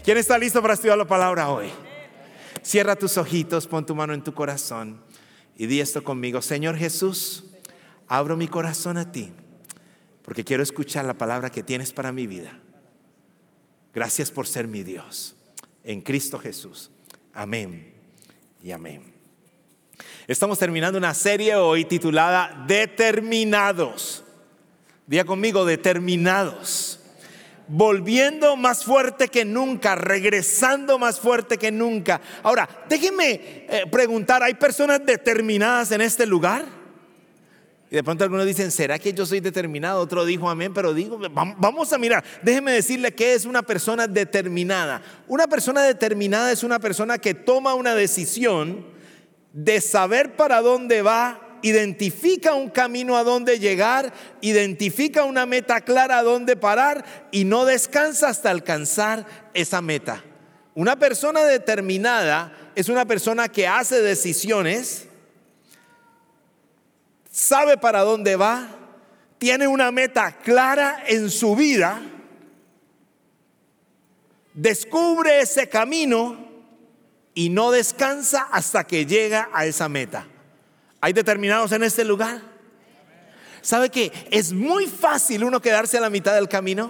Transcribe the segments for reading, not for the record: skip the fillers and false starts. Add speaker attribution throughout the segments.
Speaker 1: ¿Quién está listo para estudiar la palabra hoy? Cierra tus ojitos, pon tu mano en tu corazón y di esto conmigo. Señor Jesús, abro mi corazón a ti porque quiero escuchar la palabra que tienes para mi vida. Gracias por ser mi Dios. En Cristo Jesús. Amén y amén. Estamos terminando una serie hoy titulada Determinados. Diga conmigo, determinados. Volviendo más fuerte que nunca, regresando más fuerte que nunca. Ahora, déjenme preguntar, ¿hay personas determinadas en este lugar? Y de pronto algunos dicen, ¿será que yo soy determinado? Otro dijo amén, pero digo, vamos a mirar. Déjenme decirle qué es una persona determinada. Una persona determinada es una persona que toma una decisión de saber para dónde va, identifica un camino a dónde llegar, identifica una meta clara a dónde parar y no descansa hasta alcanzar esa meta. Una persona determinada es una persona que hace decisiones, sabe para dónde va, tiene una meta clara en su vida, descubre ese camino y no descansa hasta que llega a esa meta. ¿Hay determinados en este lugar? ¿Sabe que es muy fácil uno quedarse a la mitad del camino?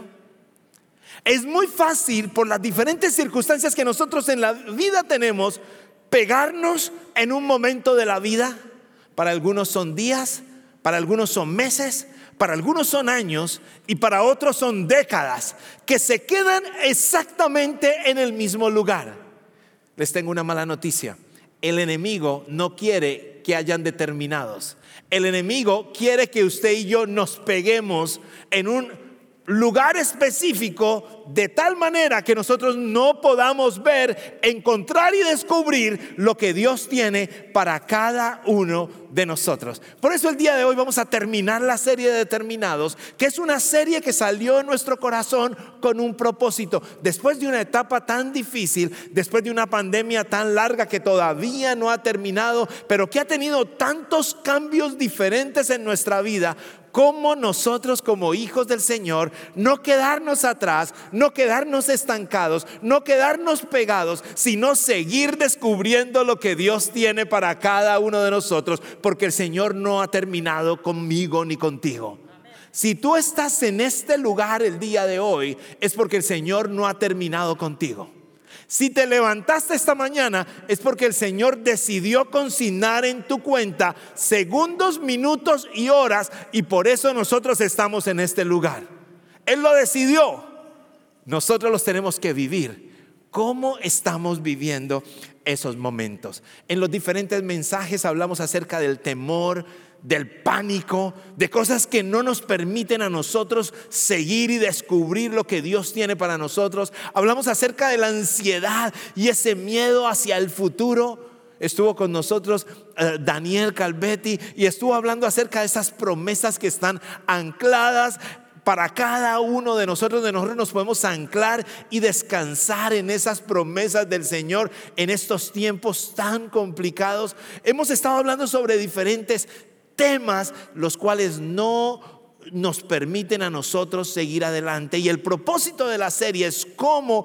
Speaker 1: Es muy fácil, por las diferentes circunstancias que nosotros en la vida tenemos, pegarnos en un momento de la vida. Para algunos son días, para algunos son meses, para algunos son años y para otros son décadas, que se quedan exactamente en el mismo lugar. Les tengo una mala noticia. El enemigo no quiere que hayan determinados. El enemigo quiere que usted y yo nos peguemos en un lugar específico de tal manera que nosotros no podamos ver, encontrar y descubrir lo que Dios tiene para cada uno de nosotros. Por eso el día de hoy vamos a terminar la serie de Determinados, que es una serie que salió en nuestro corazón con un propósito. Después de una etapa tan difícil, después de una pandemia tan larga que todavía no ha terminado, pero que ha tenido tantos cambios diferentes en nuestra vida, cómo nosotros como hijos del Señor no quedarnos atrás, no quedarnos estancados, no quedarnos pegados, sino seguir descubriendo lo que Dios tiene para cada uno de nosotros, porque el Señor no ha terminado conmigo ni contigo. Si tú estás en este lugar el día de hoy, es porque el Señor no ha terminado contigo. Si te levantaste esta mañana es porque el Señor decidió consignar en tu cuenta segundos, minutos y horas, y por eso nosotros estamos en este lugar. Él lo decidió. Nosotros los tenemos que vivir. ¿Cómo estamos viviendo esos momentos? En los diferentes mensajes hablamos acerca del temor, del pánico, de cosas que no nos permiten a nosotros seguir y descubrir lo que Dios tiene para nosotros. Hablamos acerca de la ansiedad y ese miedo hacia el futuro. Estuvo con nosotros Daniel Calvetti y estuvo hablando acerca de esas promesas que están ancladas para cada uno de nosotros. Nos podemos anclar y descansar en esas promesas del Señor en estos tiempos tan complicados. Hemos estado hablando sobre diferentes temas, los cuales no nos permiten a nosotros seguir adelante. Y el propósito de la serie es cómo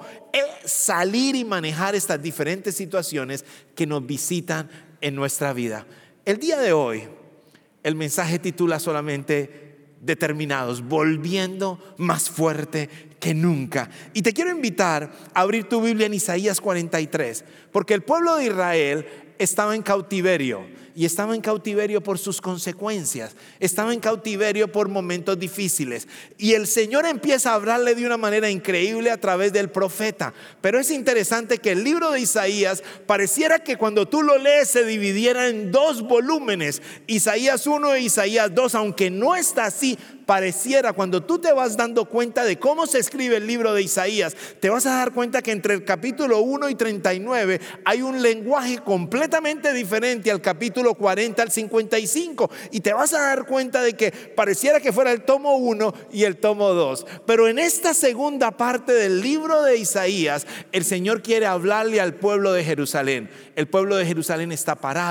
Speaker 1: salir y manejar estas diferentes situaciones que nos visitan en nuestra vida. El día de hoy, el mensaje titula solamente Determinados, volviendo más fuerte que nunca. Y te quiero invitar a abrir tu Biblia en Isaías 43, porque el pueblo de Israel estaba en cautiverio. Y estaba en cautiverio por sus consecuencias, estaba en cautiverio por momentos difíciles. Y el Señor empieza a hablarle de una manera increíble a través del profeta. Pero es interesante que el libro de Isaías pareciera que cuando tú lo lees se dividiera en dos volúmenes, Isaías 1 e Isaías 2, aunque no está así. Pareciera, cuando tú te vas dando cuenta de cómo se escribe el libro de Isaías, te vas a dar cuenta que entre el capítulo 1 y 39 hay un lenguaje completamente diferente al capítulo 40 al 55, y te vas a dar cuenta de que pareciera que fuera el tomo 1 y el tomo 2. Pero en esta segunda parte del libro de Isaías, el Señor quiere hablarle al pueblo de Jerusalén. El pueblo de Jerusalén está parado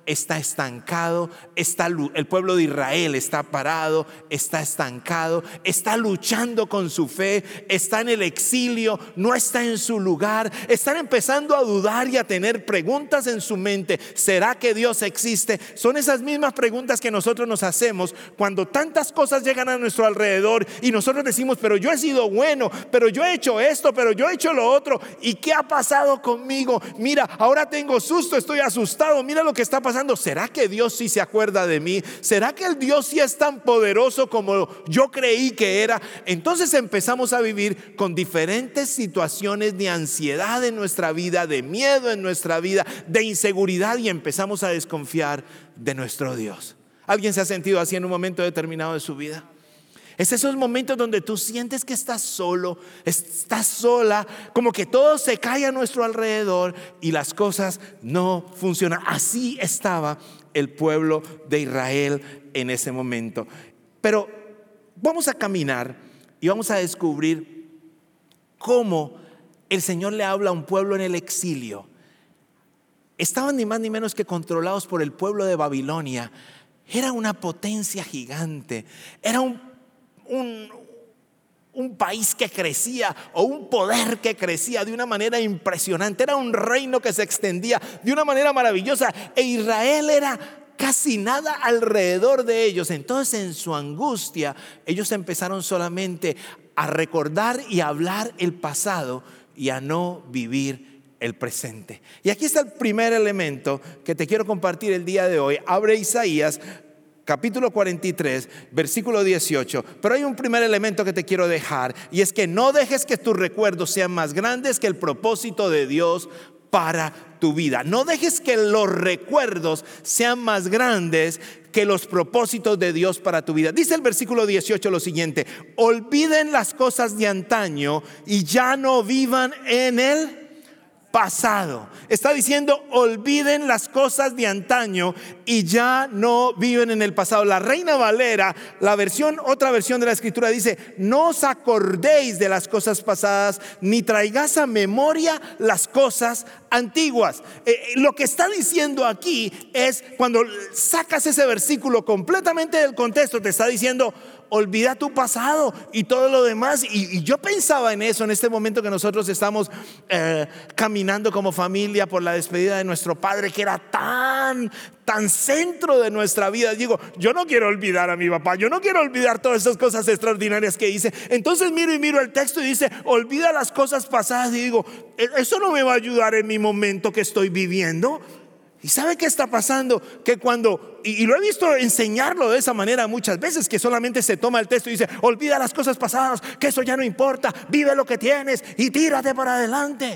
Speaker 1: está estancado, el pueblo de Israel está parado, está estancado, está luchando con su fe, está en el exilio, no está en su lugar, están empezando a dudar y a tener preguntas en su mente. ¿Será que Dios existe? Son esas mismas preguntas que nosotros nos hacemos cuando tantas cosas llegan a nuestro alrededor y nosotros decimos, pero yo he sido bueno, pero yo he hecho esto, pero yo he hecho lo otro, ¿y qué ha pasado conmigo? Mira, ahora tengo susto, estoy asustado, mira lo que está pasando. ¿Será que Dios sí se acuerda de mí? ¿Será que el Dios sí es tan poderoso como yo creí que era? Entonces empezamos a vivir con diferentes situaciones de ansiedad en nuestra vida, de miedo en nuestra vida, de inseguridad, y empezamos a desconfiar de nuestro Dios. ¿Alguien se ha sentido así en un momento determinado de su vida? Es esos momentos donde tú sientes que estás solo, estás sola, como que todo se cae a nuestro alrededor y las cosas no funcionan. Así estaba el pueblo de Israel en ese momento. Pero vamos a caminar y vamos a descubrir cómo el Señor le habla a un pueblo en el exilio. Estaban ni más ni menos que controlados por el pueblo de Babilonia. Era una potencia gigante, era un país que crecía, o un poder que crecía de una manera impresionante. Era un reino que se extendía de una manera maravillosa, e Israel era casi nada alrededor de ellos. Entonces, en su angustia, ellos empezaron solamente a recordar y a hablar el pasado y a no vivir el presente. Y aquí está el primer elemento que te quiero compartir el día de hoy. Abre Isaías capítulo 43, versículo 18. Pero hay un primer elemento que te quiero dejar, y es que no dejes que tus recuerdos sean más grandes que el propósito de Dios para tu vida. No dejes que los recuerdos sean más grandes que los propósitos de Dios para tu vida. Dice el versículo 18 lo siguiente: olviden las cosas de antaño y ya no vivan en el pasado. Está diciendo, olviden las cosas de antaño y ya no viven en el pasado. La Reina Valera, otra versión de la escritura, dice: no os acordéis de las cosas pasadas, ni traigáis a memoria las cosas antiguas. Lo que está diciendo aquí es, cuando sacas ese versículo completamente del contexto, te está diciendo: olvida tu pasado y todo lo demás. Y yo pensaba en eso en este momento que nosotros estamos caminando como familia por la despedida de nuestro padre, que era tan centro de nuestra vida. Digo, yo no quiero olvidar a mi papá, yo no quiero olvidar todas esas cosas extraordinarias que hice. Entonces miro el texto y dice: olvida las cosas pasadas. Y digo, eso no me va a ayudar en mi momento que estoy viviendo. ¿Y sabe qué está pasando? Que y lo he visto enseñarlo de esa manera muchas veces, que solamente se toma el texto y dice: olvida las cosas pasadas, que eso ya no importa, vive lo que tienes y tírate para adelante.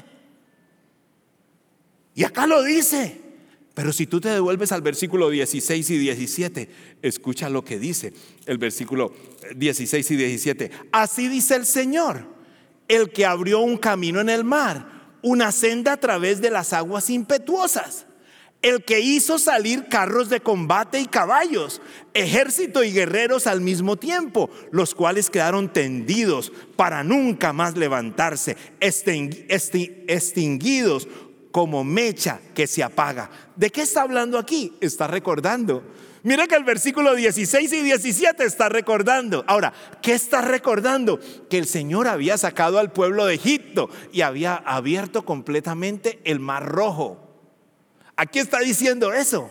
Speaker 1: Y acá lo dice. Pero si tú te devuelves al versículo 16 y 17, escucha lo que dice el versículo 16 y 17. Así dice el Señor, el que abrió un camino en el mar, una senda a través de las aguas impetuosas, el que hizo salir carros de combate y caballos, ejército y guerreros al mismo tiempo, los cuales quedaron tendidos para nunca más levantarse, extinguidos como mecha que se apaga. ¿De qué está hablando aquí? Está recordando. Mira que el versículo 16 y 17 está recordando. Ahora, ¿qué está recordando? Que el Señor había sacado al pueblo de Egipto y había abierto completamente el Mar Rojo. Aquí está diciendo eso.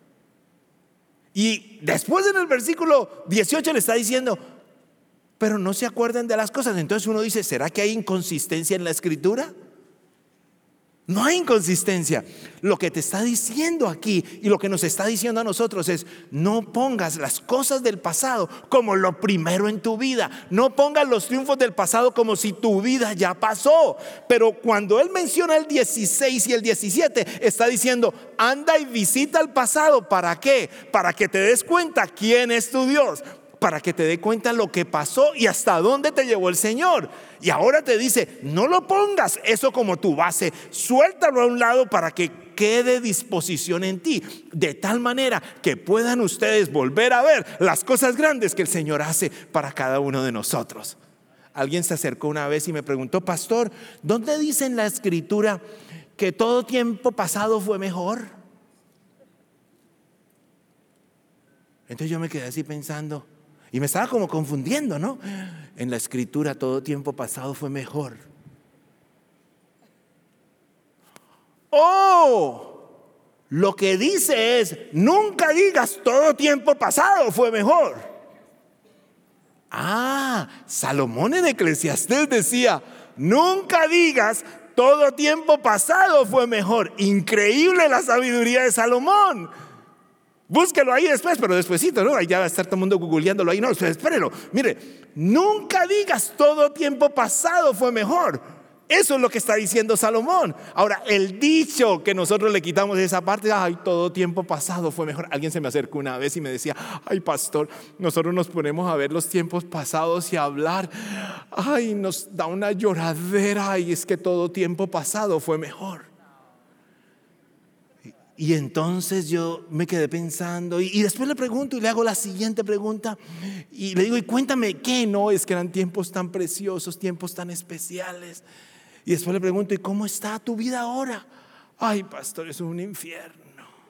Speaker 1: Y después en el versículo 18 le está diciendo: pero no se acuerden de las cosas. Entonces uno dice: ¿será que hay inconsistencia en la escritura? No hay inconsistencia. Lo que te está diciendo aquí y lo que nos está diciendo a nosotros es: no pongas las cosas del pasado como lo primero en tu vida. No pongas los triunfos del pasado como si tu vida ya pasó. Pero cuando él menciona el 16 y el 17, está diciendo: anda y visita el pasado. ¿Para qué? Para que te des cuenta quién es tu Dios, para que te dé cuenta lo que pasó y hasta dónde te llevó el Señor. Y ahora te dice: no lo pongas eso como tu base, suéltalo a un lado para que quede disposición en ti, de tal manera que puedan ustedes volver a ver las cosas grandes que el Señor hace para cada uno de nosotros. Alguien se acercó una vez y me preguntó: pastor, ¿dónde dice en la escritura que todo tiempo pasado fue mejor? Entonces yo me quedé así pensando y me estaba como confundiendo, ¿no? En la escritura todo tiempo pasado fue mejor. Lo que dice es, nunca digas todo tiempo pasado fue mejor. Salomón en Eclesiastés decía, nunca digas todo tiempo pasado fue mejor. Increíble la sabiduría de Salomón. Búsquelo ahí después, pero despuesito, ¿no? Ahí ya va a estar todo el mundo googleándolo ahí. No, espérelo. Mire, nunca digas todo tiempo pasado fue mejor. Eso es lo que está diciendo Salomón. Ahora, el dicho que nosotros le quitamos de esa parte, todo tiempo pasado fue mejor. Alguien se me acercó una vez y me decía, pastor, nosotros nos ponemos a ver los tiempos pasados y a hablar. Nos da una lloradera y es que todo tiempo pasado fue mejor. Y entonces yo me quedé pensando y después le pregunto y le hago la siguiente pregunta y le digo, y cuéntame, ¿qué? No, es que eran tiempos tan preciosos, tiempos tan especiales. Y después le pregunto, ¿y cómo está tu vida ahora? Pastor, es un infierno.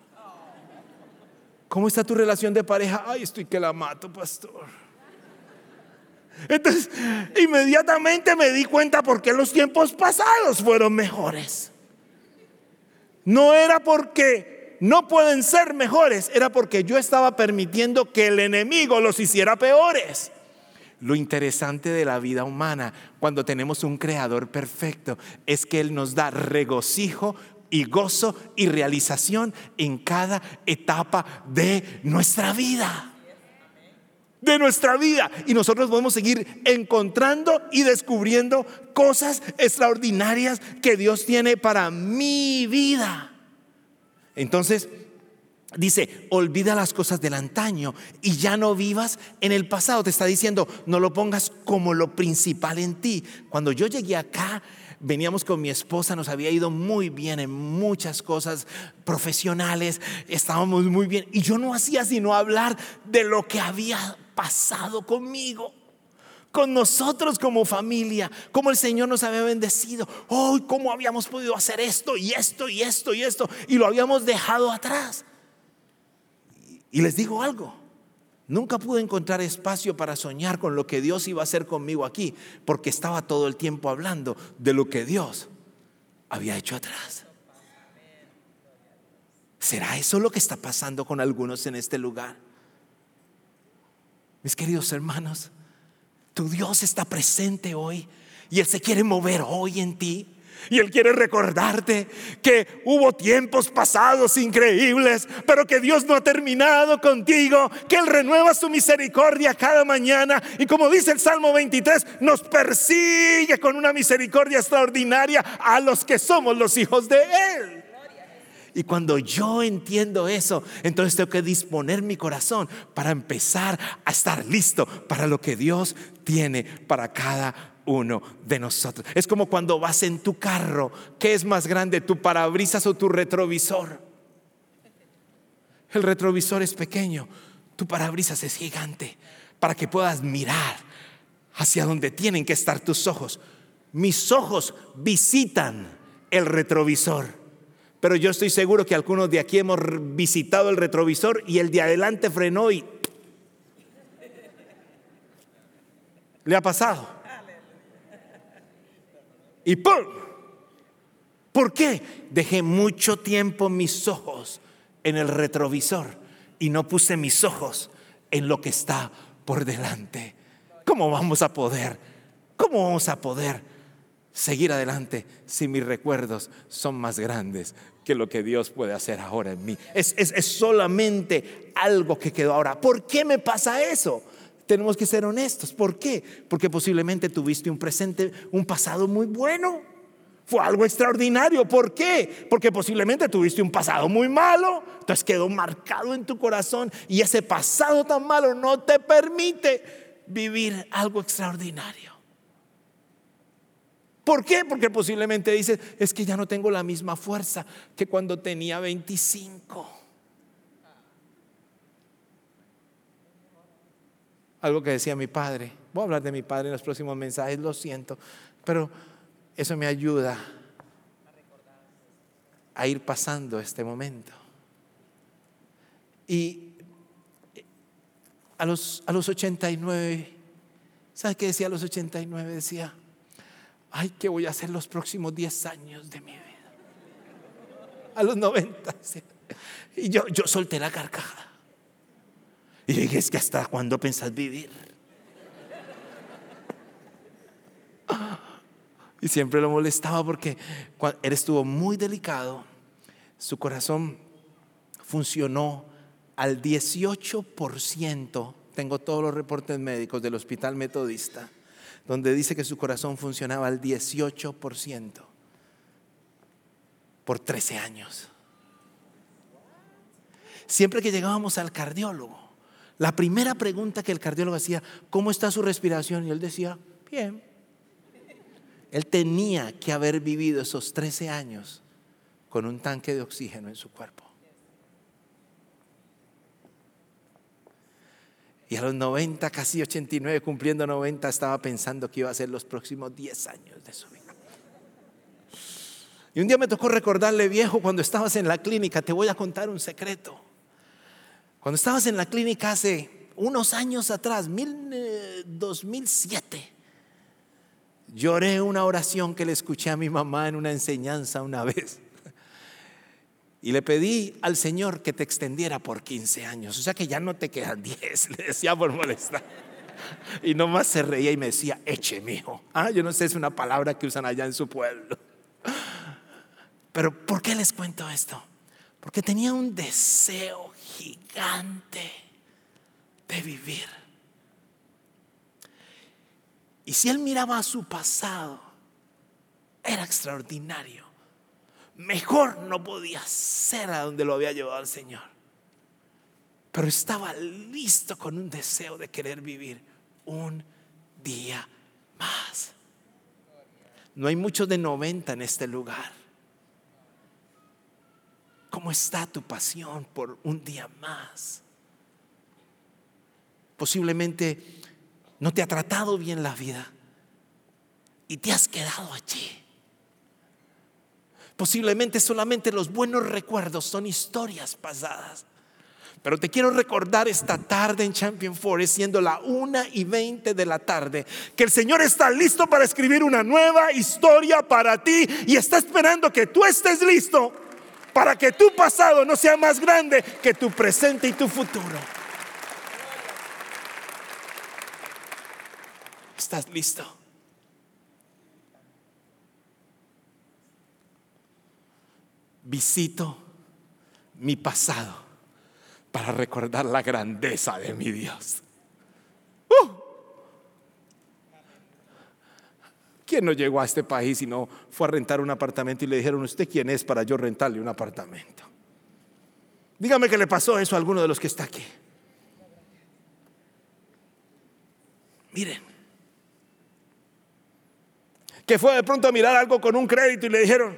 Speaker 1: ¿Cómo está tu relación de pareja? Estoy que la mato, pastor. Entonces, inmediatamente me di cuenta por qué los tiempos pasados fueron mejores. No era porque no pueden ser mejores, era porque yo estaba permitiendo que el enemigo los hiciera peores. Lo interesante de la vida humana, cuando tenemos un creador perfecto, es que Él nos da regocijo y gozo y realización en cada etapa de nuestra vida. Y nosotros podemos seguir encontrando y descubriendo cosas extraordinarias que Dios tiene para mi vida. Entonces dice, olvida las cosas del antaño y ya no vivas en el pasado. Te está diciendo, no lo pongas como lo principal en ti. Cuando yo llegué acá, veníamos con mi esposa, nos había ido muy bien en muchas cosas profesionales, estábamos muy bien y yo no hacía sino hablar de lo que había pasado conmigo, con nosotros como familia, cómo el Señor nos había bendecido, cómo habíamos podido hacer esto y esto y esto y esto y lo habíamos dejado atrás. Y les digo algo, nunca pude encontrar espacio para soñar con lo que Dios iba a hacer conmigo aquí, porque estaba todo el tiempo hablando de lo que Dios había hecho atrás. ¿Será eso lo que está pasando con algunos en este lugar? Mis queridos hermanos, tu Dios está presente hoy y Él se quiere mover hoy en ti. Y Él quiere recordarte que hubo tiempos pasados increíbles, pero que Dios no ha terminado contigo, que Él renueva su misericordia cada mañana. Y como dice el Salmo 23, nos persigue con una misericordia extraordinaria a los que somos los hijos de Él. Y cuando yo entiendo eso, entonces tengo que disponer mi corazón para empezar a estar listo para lo que Dios tiene para cada uno de nosotros. Es como cuando vas en tu carro, ¿qué es más grande, tu parabrisas o tu retrovisor? El retrovisor es pequeño, tu parabrisas es gigante, para que puedas mirar hacia donde tienen que estar tus ojos. Mis ojos visitan el retrovisor, pero yo estoy seguro que algunos de aquí hemos visitado el retrovisor y el de adelante frenó y ¿le ha pasado? Y ¡pum! ¿Por qué? Dejé mucho tiempo mis ojos en el retrovisor y no puse mis ojos en lo que está por delante. ¿Cómo vamos a poder seguir adelante si mis recuerdos son más grandes que lo que Dios puede hacer ahora en mí? Es solamente algo que quedó ahora. ¿Por qué me pasa eso? Tenemos que ser honestos. ¿Por qué? Porque posiblemente tuviste un pasado muy bueno. Fue algo extraordinario. ¿Por qué? Porque posiblemente tuviste un pasado muy malo. Entonces quedó marcado en tu corazón y ese pasado tan malo no te permite vivir algo extraordinario. ¿Por qué? Porque posiblemente dices, es que ya no tengo la misma fuerza que cuando tenía 25. Algo que decía mi padre. Voy a hablar de mi padre en los próximos mensajes, lo siento, pero eso me ayuda a ir pasando este momento. Y a los 89, ¿sabe qué decía a los 89? Decía: ay, ¿qué voy a hacer los próximos 10 años de mi vida? A los 90. ¿Sí? Y yo solté la carcajada. Y dije: es que ¿hasta cuándo pensás vivir? Y siempre lo molestaba porque él estuvo muy delicado. Su corazón funcionó al 18%. Tengo todos los reportes médicos del Hospital Metodista, donde dice que su corazón funcionaba al 18% por 13 años. Siempre que llegábamos al cardiólogo, la primera pregunta que el cardiólogo hacía: ¿cómo está su respiración? Y él decía: bien. Él tenía que haber vivido esos 13 años con un tanque de oxígeno en su cuerpo. Y a los 90, casi 89, cumpliendo 90, estaba pensando que iba a ser los próximos 10 años de su vida. Y un día me tocó recordarle: viejo, cuando estabas en la clínica, te voy a contar un secreto. Cuando estabas en la clínica hace unos años atrás, 2007, lloré una oración que le escuché a mi mamá en una enseñanza una vez. Y le pedí al Señor que te extendiera por 15 años. O sea que ya no te quedan 10, le decía por molestar. Y nomás se reía y me decía: eche, mijo. Yo no sé, es una palabra que usan allá en su pueblo. Pero ¿por qué les cuento esto? Porque tenía un deseo gigante de vivir. Y si él miraba a su pasado, era extraordinario. Mejor no podía ser a donde lo había llevado el Señor. Pero estaba listo con un deseo de querer vivir un día más. No hay muchos de 90 en este lugar. ¿Cómo está tu pasión por un día más? Posiblemente no te ha tratado bien la vida y te has quedado allí. Posiblemente solamente los buenos recuerdos son historias pasadas. Pero te quiero recordar esta tarde en Champion Forest, siendo la 1:20 de la tarde, que el Señor está listo para escribir una nueva historia para ti. Y está esperando que tú estés listo para que tu pasado no sea más grande que tu presente y tu futuro. ¿Estás listo? Visito mi pasado para recordar la grandeza de mi Dios. ¿Quién no llegó a este país y no fue a rentar un apartamento y le dijeron: ¿usted quién es para yo rentarle un apartamento? Dígame que le pasó eso a alguno de los que está aquí. Miren, que fue de pronto a mirar algo con un crédito y le dijeron: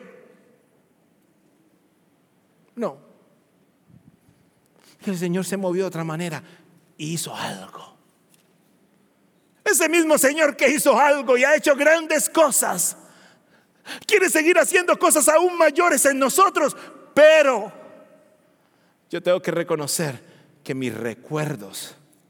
Speaker 1: no. Que el Señor se movió de otra manera y hizo algo. Ese mismo Señor que hizo algo y ha hecho grandes cosas, quiere seguir haciendo cosas aún mayores en nosotros. Pero yo tengo que reconocer que mis recuerdos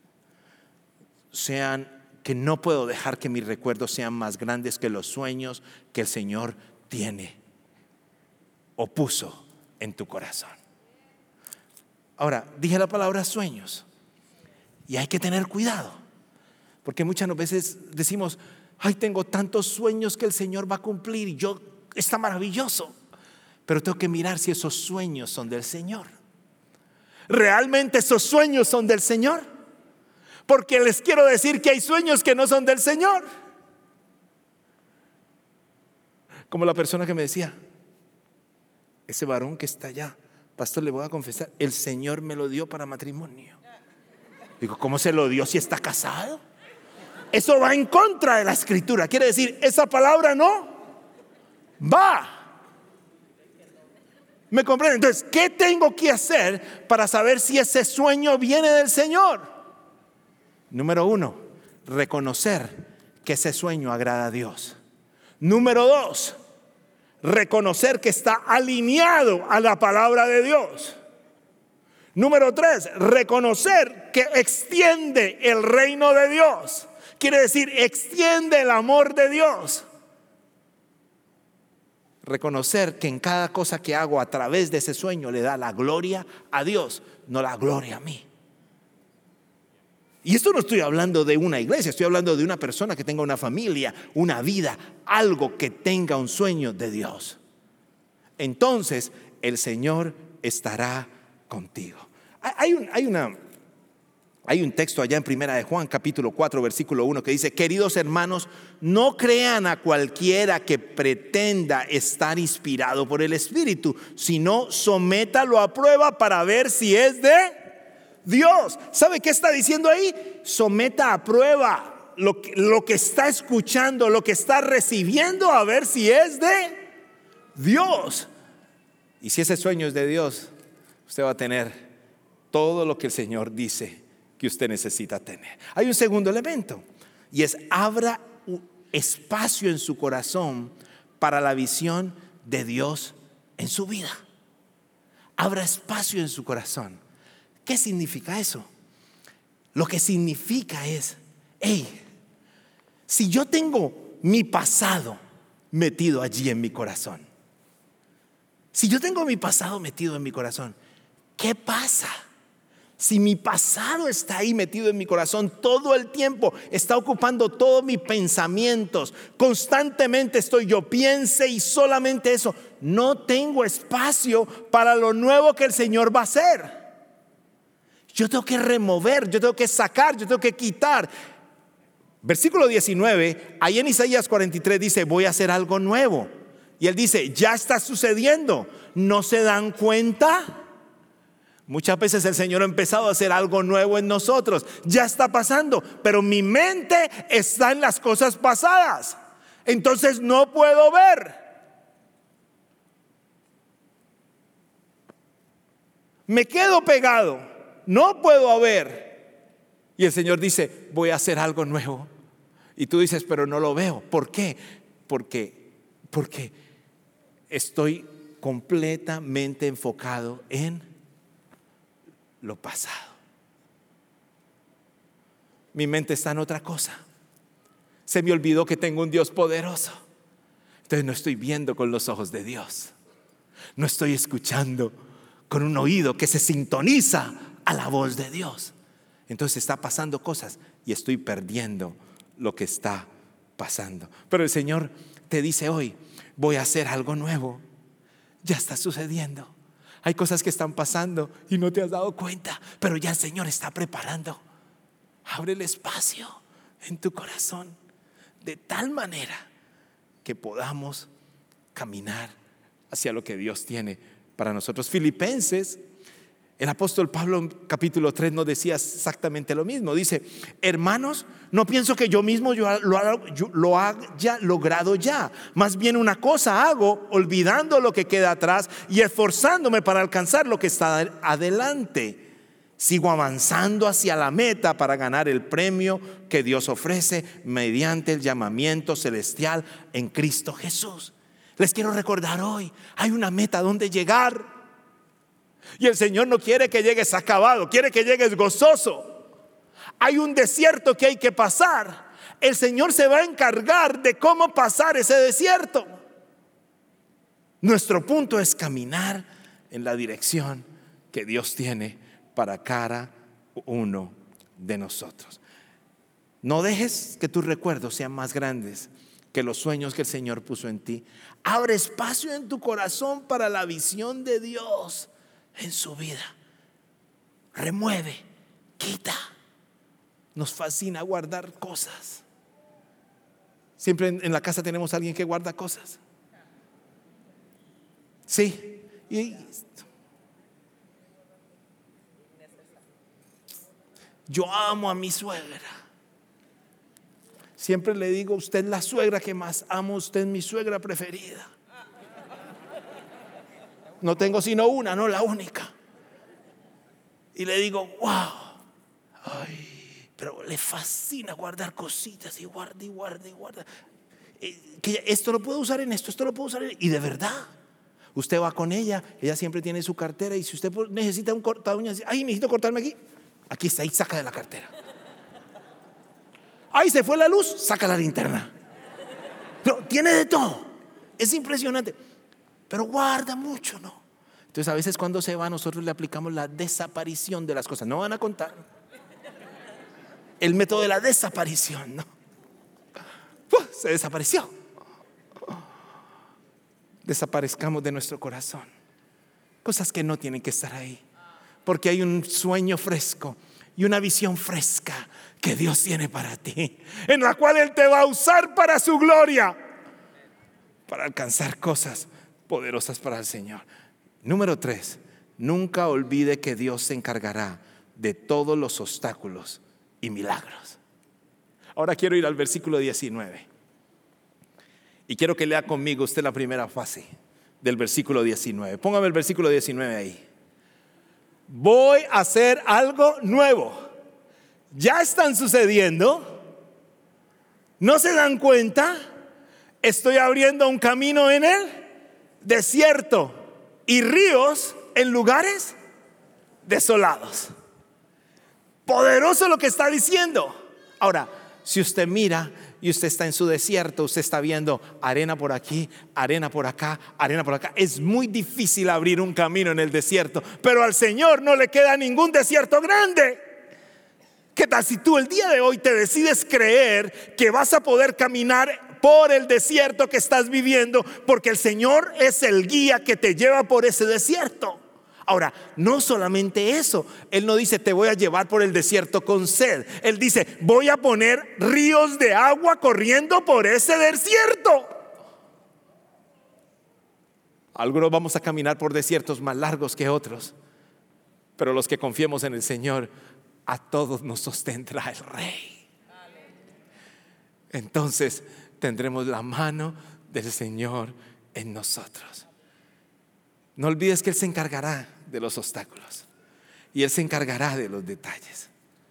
Speaker 1: que no puedo dejar que mis recuerdos sean más grandes que los sueños que el Señor tiene o puso en tu corazón. Ahora, dije la palabra sueños, y hay que tener cuidado, porque muchas veces decimos: ay, tengo tantos sueños que el Señor va a cumplir y está maravilloso. Pero tengo que mirar si esos sueños son del Señor. ¿Realmente esos sueños son del Señor? Porque les quiero decir que hay sueños que no son del Señor. Como la persona que me decía: ese varón que está allá, pastor, le voy a confesar, el Señor me lo dio para matrimonio. Digo: ¿cómo se lo dio si está casado? Eso va en contra de la Escritura. Quiere decir, esa palabra no va. ¿Me comprenden? Entonces, ¿qué tengo que hacer para saber si ese sueño viene del Señor? Número 1, reconocer que ese sueño agrada a Dios. Número 2, reconocer que está alineado a la palabra de Dios. Número 3, reconocer que extiende el reino de Dios. Quiere decir, extiende el amor de Dios. Reconocer que en cada cosa que hago a través de ese sueño le da la gloria a Dios, no la gloria a mí. Y esto no estoy hablando de una iglesia, estoy hablando de una persona que tenga una familia, una vida, algo que tenga un sueño de Dios. Entonces el Señor estará contigo. Hay un texto allá en Primera de Juan, capítulo 4, versículo 1, que dice: queridos hermanos, no crean a cualquiera que pretenda estar inspirado por el Espíritu, sino sométalo a prueba para ver si es de Dios. ¿Sabe qué está diciendo ahí? Someta a prueba lo que está escuchando, lo que está recibiendo, a ver si es de Dios. Y si ese sueño es de Dios, usted va a tener todo lo que el Señor dice que usted necesita tener. Hay un segundo elemento, y es: abra espacio en su corazón para la visión de Dios en su vida. Abra espacio en su corazón. ¿Qué significa eso? Lo que significa es: si yo tengo mi pasado metido allí en mi corazón, si yo tengo mi pasado metido en mi corazón, ¿qué pasa? Si mi pasado está ahí metido en mi corazón todo el tiempo, está ocupando todos mis pensamientos, constantemente yo piense y solamente eso, no tengo espacio para lo nuevo que el Señor va a hacer. Yo tengo que remover, yo tengo que sacar, yo tengo que quitar. Versículo 19, ahí en Isaías 43 dice: voy a hacer algo nuevo. Y él dice: ya está sucediendo, ¿no se dan cuenta? Muchas veces el Señor ha empezado a hacer algo nuevo en nosotros. Ya está pasando, pero mi mente está en las cosas pasadas. Entonces no puedo ver. Me quedo pegado. No puedo ver. Y el Señor dice: voy a hacer algo nuevo. Y tú dices: pero no lo veo. ¿Por qué? Porque estoy completamente enfocado en lo pasado. Mi mente está en otra cosa. Se me olvidó que tengo un Dios poderoso. Entonces no estoy viendo con los ojos de Dios. No estoy escuchando con un oído que se sintoniza a la voz de Dios. Entonces está pasando cosas y estoy perdiendo lo que está pasando. Pero el Señor te dice hoy: voy a hacer algo nuevo. Ya está sucediendo. Hay cosas que están pasando y no te has dado cuenta, pero ya el Señor está preparando. Abre el espacio en tu corazón de tal manera que podamos caminar hacia lo que Dios tiene para nosotros. Filipenses, el apóstol Pablo en capítulo 3 nos decía exactamente lo mismo. Dice: hermanos, no pienso que yo mismo lo haya logrado ya. Más bien una cosa hago, olvidando lo que queda atrás y esforzándome para alcanzar lo que está adelante. Sigo avanzando hacia la meta para ganar el premio que Dios ofrece mediante el llamamiento celestial en Cristo Jesús. Les quiero recordar hoy: hay una meta donde llegar. Y el Señor no quiere que llegues acabado, quiere que llegues gozoso. Hay un desierto que hay que pasar. El Señor se va a encargar de cómo pasar ese desierto. Nuestro punto es caminar en la dirección que Dios tiene para cada uno de nosotros. No dejes que tus recuerdos sean más grandes que los sueños que el Señor puso en ti. Abre espacio en tu corazón para la visión de Dios en su vida. Remueve, quita. Nos fascina guardar cosas. Siempre en la casa tenemos a alguien que guarda cosas. Sí. Yo amo a mi suegra. Siempre le digo: usted es la suegra que más amo, usted es mi suegra preferida. No tengo sino una, no la única. Y le digo: wow, pero le fascina guardar cositas y guarda y guarda. Que esto lo puedo usar en esto lo puedo usar en... Y de verdad, Usted va con ella siempre tiene su cartera, y si usted necesita un corta uñas, ay, necesito cortarme aquí está, ahí saca de la cartera. Ay, se fue la luz, saca la linterna. Pero tiene de todo, es impresionante, pero guarda mucho, ¿no? Entonces a veces cuando se va, nosotros le aplicamos la desaparición de las cosas. No van a contar el método de la desaparición, ¿no? Se desapareció. Desaparezcamos de nuestro corazón cosas que no tienen que estar ahí, porque hay un sueño fresco y una visión fresca que Dios tiene para ti, en la cual Él te va a usar para su gloria, para alcanzar cosas poderosas para el Señor. Número 3, nunca olvide que Dios se encargará de todos los obstáculos y milagros. Ahora quiero ir al versículo 19 y quiero que lea conmigo usted la primera fase del versículo 19. Póngame el versículo 19 ahí. Voy a hacer algo nuevo. Ya están sucediendo. ¿No se dan cuenta? Estoy abriendo un camino en el desierto y ríos en lugares desolados. Poderoso lo que está diciendo. Ahora, si usted mira y usted está en su desierto, usted está viendo arena por aquí, arena por acá, arena por acá. Es muy difícil abrir un camino en el desierto, pero al Señor no le queda ningún desierto grande. ¿Qué tal si tú el día de hoy te decides creer que vas a poder caminar por el desierto que estás viviendo, porque el Señor es el guía que te lleva por ese desierto? Ahora, no solamente eso, Él no dice te voy a llevar por el desierto con sed. Él dice voy a poner ríos de agua corriendo por ese desierto. Algunos vamos a caminar por desiertos más largos que otros, pero los que confiemos en el Señor, a todos nos sostendrá el Rey. Entonces tendremos la mano del Señor en nosotros. No olvides que Él se encargará de los obstáculos y Él se encargará de los detalles.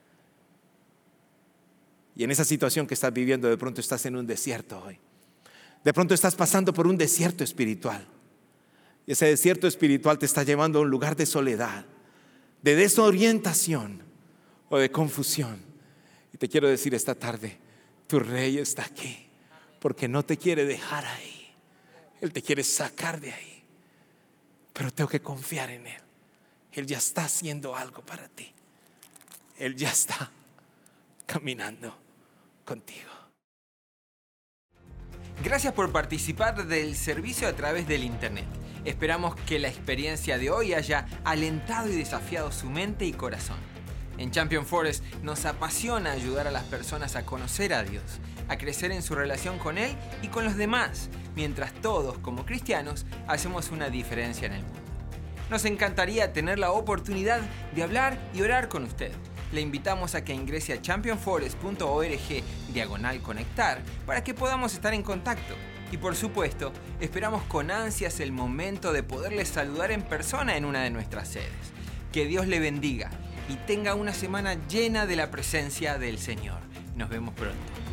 Speaker 1: Y en esa situación que estás viviendo, de pronto estás en un desierto hoy. De pronto estás pasando por un desierto espiritual. Y ese desierto espiritual te está llevando a un lugar de soledad, de desorientación o de confusión. Y te quiero decir esta tarde, tu Rey está aquí, porque no te quiere dejar ahí. Él te quiere sacar de ahí. Pero tengo que confiar en Él. Él ya está haciendo algo para ti. Él ya está caminando contigo.
Speaker 2: Gracias por participar del servicio a través del internet. Esperamos que la experiencia de hoy haya alentado y desafiado su mente y corazón. En Champion Forest nos apasiona ayudar a las personas a conocer a Dios, a crecer en su relación con Él y con los demás, mientras todos, como cristianos, hacemos una diferencia en el mundo. Nos encantaría tener la oportunidad de hablar y orar con usted. Le invitamos a que ingrese a championforest.org/conectar para que podamos estar en contacto. Y por supuesto, esperamos con ansias el momento de poderle saludar en persona en una de nuestras sedes. Que Dios le bendiga y tenga una semana llena de la presencia del Señor. Nos vemos pronto.